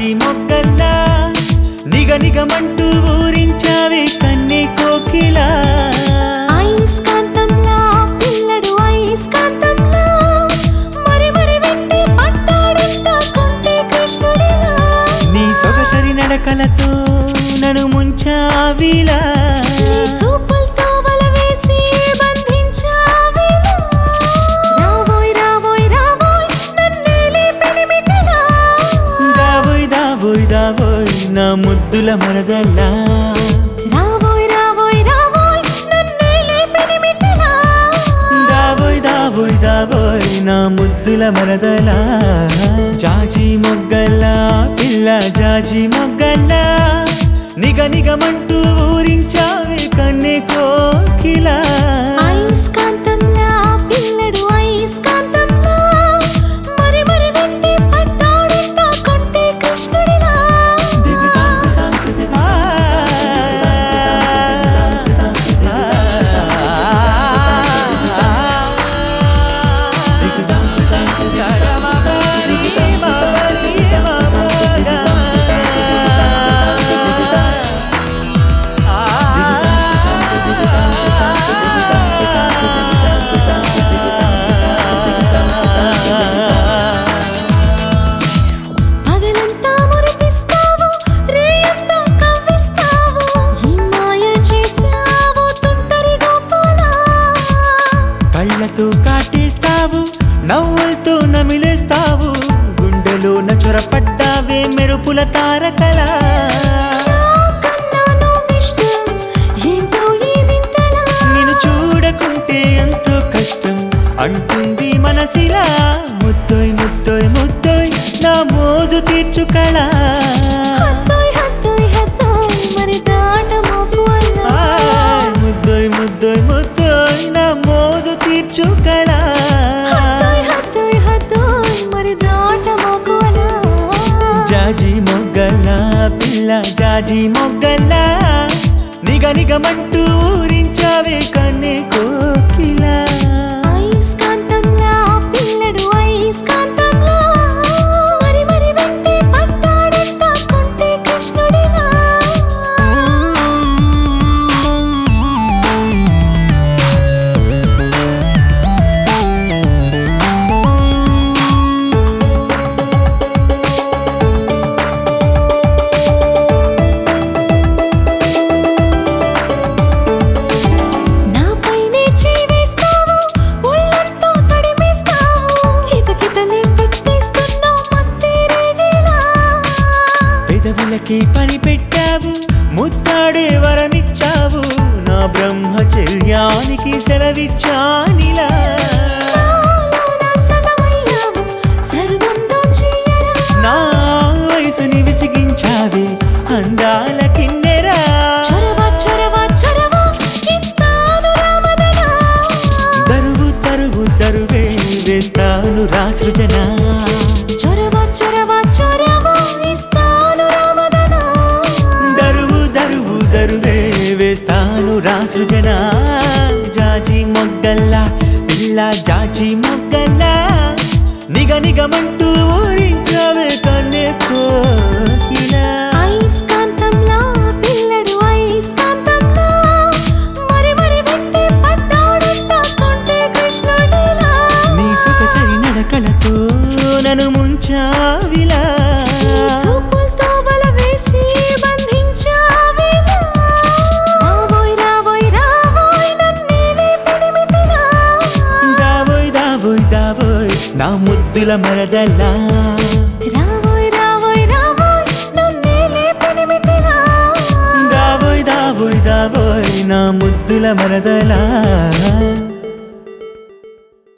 జాజి మొగ్గల్లా నిగనిగమంటూ ఊరించావే కన్నె కోకిలా ఐస్కాంతంలా పిల్లడు ఐస్కాంతంలా మరి మరి వెంటే పట్టాడంట కొంటె కృష్ణుడిలా నీ సొగసరి నడకలతో నన్ను ముంచావిలా చూపులతో వల వేసి బంధించావిలా రావోయ్ రావోయ్ రావోయ్ నన్నేలే పెనిమిటిలా దావోయ్ దావోయ్ దావోయ్ నా ముద్దుల మరదల్లా రావోయ్ రావోయ్ రావోయ్ నన్నేలే పెనిమిటిలా దావోయ్ దావోయ్ దావోయ్ నా ముద్దుల మరదలా జాజి మొగ్గల్లా పిల్ల జాజి మొగ్గల్లా నిగనిగమంటూ ఊరించావే కన్నె కోకిలా ఐస్కాంతంలా పిల్లడు ఐస్కాంతంలా మరి మరి వెంటే పట్టాడంట కొంటె కృష్ణుడిలా పగలంతా మురిపిస్తావు రేయంతా కవ్విస్తావు ఈ మాయ చేసావు తుంటరి గోపాలా కళ్ళతో కాటేస్తావు నవ్వులతో నమిలేస్తావు గుండెలోన చొరపడ్డావే మెరుపుల తారకలా నాకన్నా నువ్విష్టం ఏంటో ఈ వింతలా నిన్ను చూడకుంటే ఎంతో కష్టం అంటుంది మనసిలా ముద్దోయ్ ముద్దోయ్ ముద్దోయ్ నా మోజు తీర్చుకళ హత్తోయ్ హత్తోయ్ హత్తోయ్ మరి దాటమోకు అన్నా ముద్దోయ్ ముద్దోయ్ ముద్దోయ్ నా మోజు తీర్చుకళ హత్తోయ్ హత్తోయ్ హత్తోయ్ మరి దాటమోకు అన్నా జాజి మొగ్గల్లా పిల్ల జాజి మొగ్గల్లా నిగనిగమంటూ ఊరించావే కన్నె కోకిలా ఐస్కాంతంలా పిల్లడు ఐస్కాంతంలా మరి మరి వెంటే పట్టాడంట కొంటె కృష్ణుడిలా నాపైనే చేవేస్తావు ఒళ్ళంతా తడిమేస్తావు కితకితలే పెట్టేస్తున్నావు మత్తేరేగిలా పెదవులకి పని పెట్టావు ముద్దాడే వరమిచ్చావు నా బ్రహ్మచర్యానికి సెలవిచ్చానిలా నాలోన సగమయ్యావు సర్వం దోచేయరా నా వయసుని విసిగించావే అందాల కిన్నెరా చొరవ చొరవ చొరవ ఇస్తాను రామదనా దరువు తరువు తరువే వేస్తాను రాసృజన చొరవ చొరవ చొరవ ఇస్తాను రామదనా దరువు దరువు దరువే వేస్తాను రాసృజన జాజి మొగ్గల్లా పిల్ల జాజి మొగ్గల్లా నిగనిగమంటూ ఊరించావే కన్నె కోకిలా ఐస్కాంతంలా పిల్లడు ఐస్కాంతంలా మరి మరి వెంటే పట్టాడంట కొంటె కృష్ణుడిలా నీ సొగసరి నడకలతో నన్ను ముంచావిలా చూపులతో వల వేసి బంధించావిలా రావోయ్ రావోయ్ రావోయ్ నన్నేలే పెనిమిటిలా దావోయ్ దావోయ్ దావోయ్ నా ముద్దుల మరదల్లా రావోయ్ రావోయ్ రావోయ్ నన్నేలే పెనిమిటిలా దావోయ్ దావోయ్ దావోయ్ నా ముద్దుల మరదలా